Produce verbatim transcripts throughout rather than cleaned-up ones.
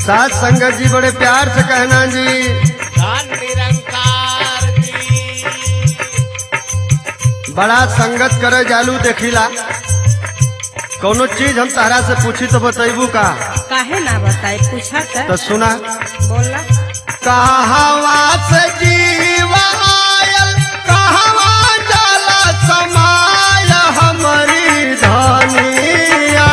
साथ संगत जी बड़े प्यार से कहना जी निरंकार जी। बड़ा संगत करे जालू देखिला कोनो चीज हम तारा से पूछी तो बतैबू का? काहे ना बताए पूछा था तो सुना बोला। कहवा से जीव आयल कहवा जाला समाय हमारी धनिया।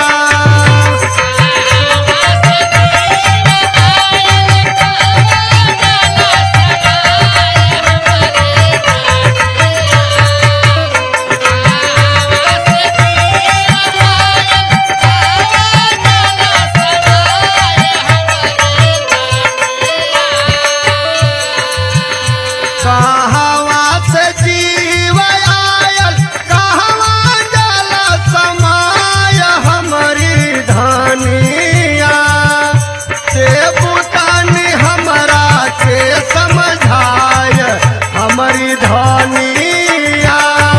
कहवा से जीव आयल कहवा जाला समाय हमारी धनिया। से पुतानी हमरा के समझाय हमारी धनिया।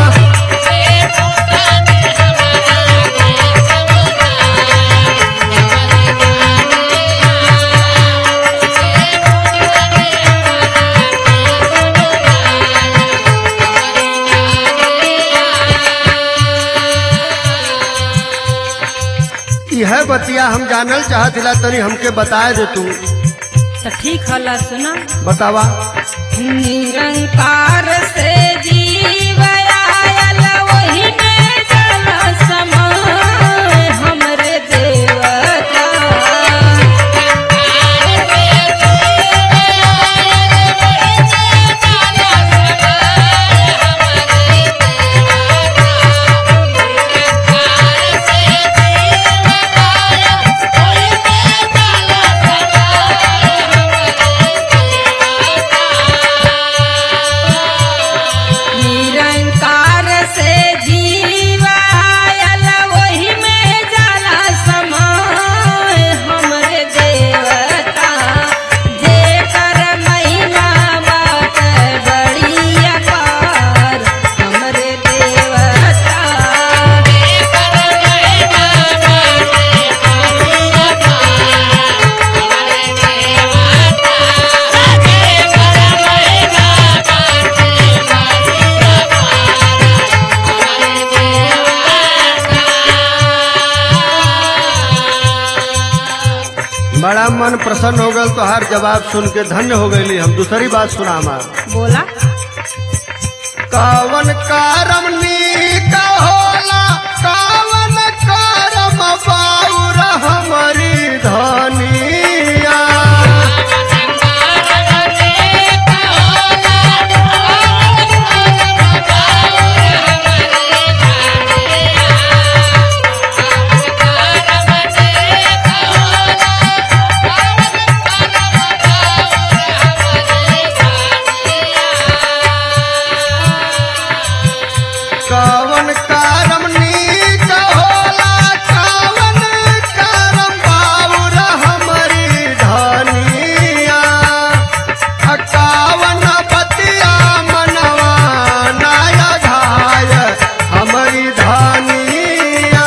यह बतिया हम जानल चाहतिला तनी हमके बताए दे तू। तो ठीक हला सुना बतावा। निरंकार से जीव आयल वही में जल समाय हमरे देवता। निरंकार से जीव आयल वही में जाला समाय हमरे देवता। जेकर महिमा बात बड़ी अपार हमरे देवता। बड़ा मन प्रसन्न हो गल तो हर जवाब सुन के धन्य हो गई। हम दूसरी बात सुना हमार। बोला। कवन करम नीक होला कवन करम बाउर हमारी धनिया। कवन करम नीक होला कवन करम बाउर हमारी धनिया। कवन बतिया मनवा नाया घाय हमारी धनिया।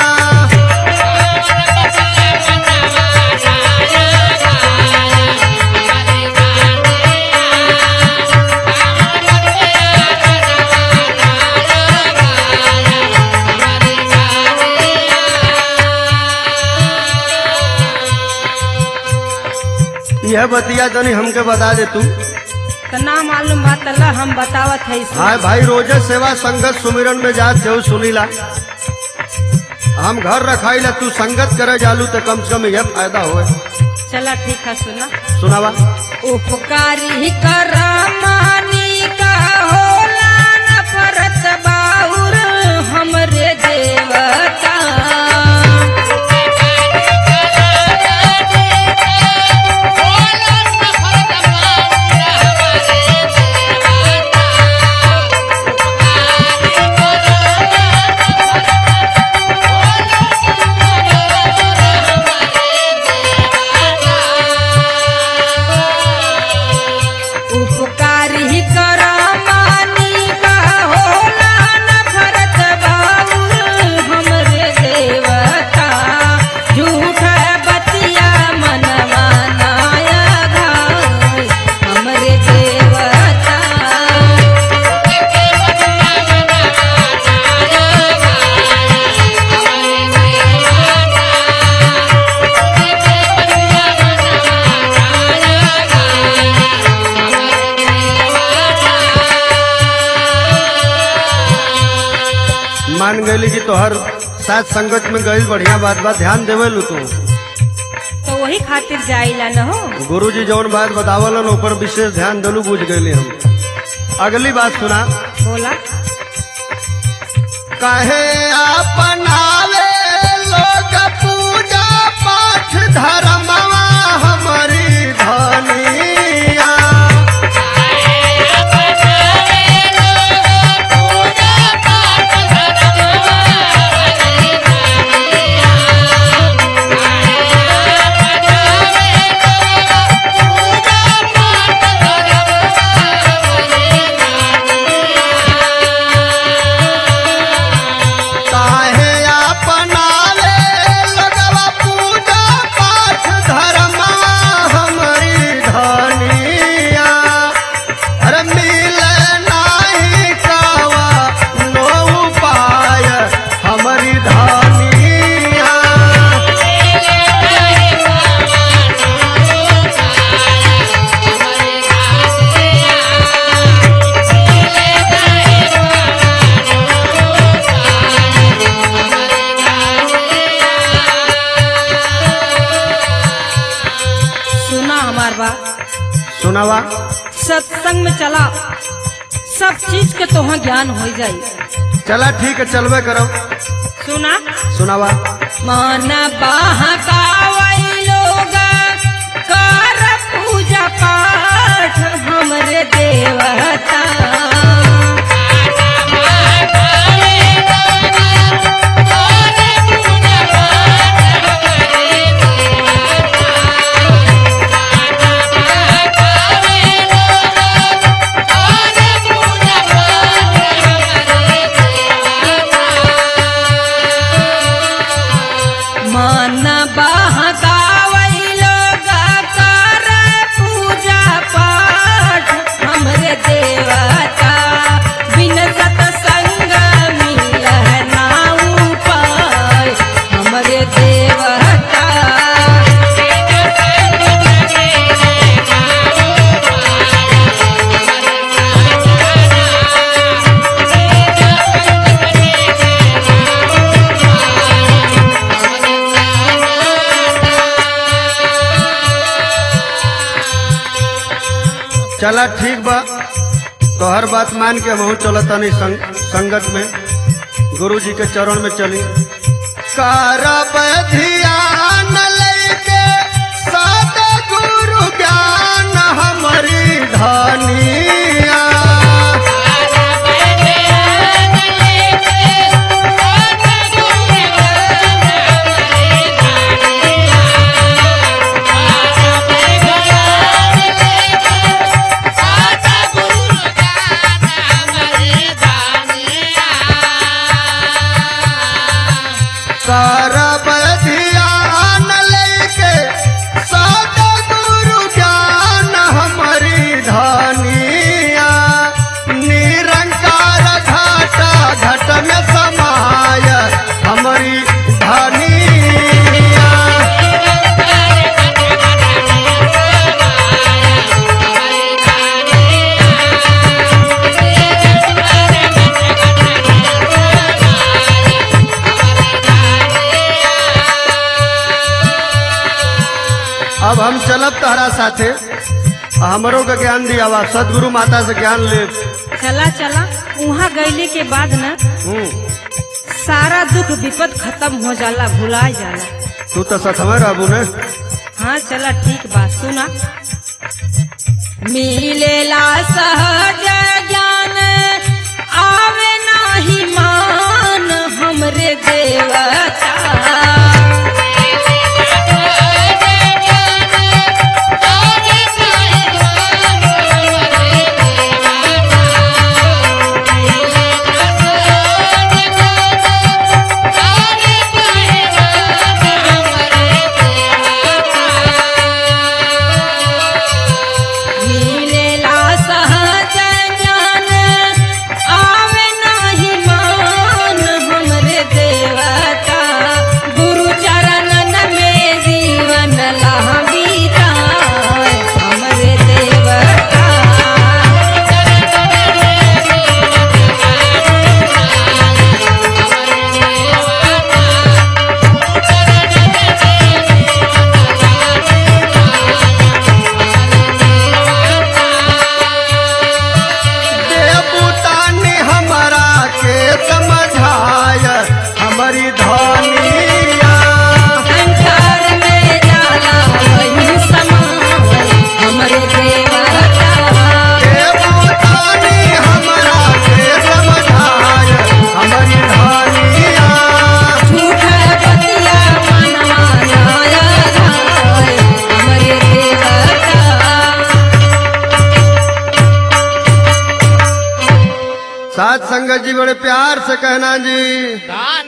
यह बतिया तनी हमके बता दे तू। तो ना मालूम बात अल्लाह हम बतावत है इसमें। हाय भाई रोजे सेवा संगत सुमिरन में जात हो सुनीला। हम घर रखाइला तू संगत करे जालू तो कम से कम यह फायदा होए। चला ठीक है सुना। सुनावा। उपकारी करमानी का होला नफरत बाउर हमरे देवता। उपकारी करमानी का होला नफरत बाउर गई कि तोहर साथ संगत में गई बढ़िया बात बात ध्यान देवे लू तू। तो वही खातिर जाइला न हो। गुरुजी जौन बात बतावलन ऊपर विशेष ध्यान दिलू, बुझ गई हम। अगली बात सुना। बोला। कहे अपनावे लोग पूजा पाठ धर्मवा हमारी धनिया। सुनावा। सत्संग में चला, सब चीज के तोह ज्ञान हो जाई। चला ठीक है, चलवे करो। सुना। सुनावा। मन बहकावई लोग कर पूजा पाठ हमरे देवता। चला ठीक बा, तो हर बात मान के हम चलता नहीं संग, संगत में गुरु जी के चरण में चली। करब ध्यान लेके सद गुरु ज्ञान हमारी धनिया। करब ध्यान लेके सद गुरु ज्ञान हमारी धनिया। निरंकार घाटा घट में समाय हमारी धनिया। अब हम चलब तहरा साथे, हमरों का ज्ञान दियावा, सदगुरु माता से ज्ञान ले। चला चला, वहाँ गईले के बाद न सारा दुख विपद खत्म हो जाला, भुला जाला। तू तो सतमे रहबू ने। हाँ चला ठीक बात। सुना। मिलेला सहज ज्ञान आवे नाही मान हमरे देवता। सहज ज्ञान आवे नाही मान साथ संगत जी बड़े प्यार से कहना जी दान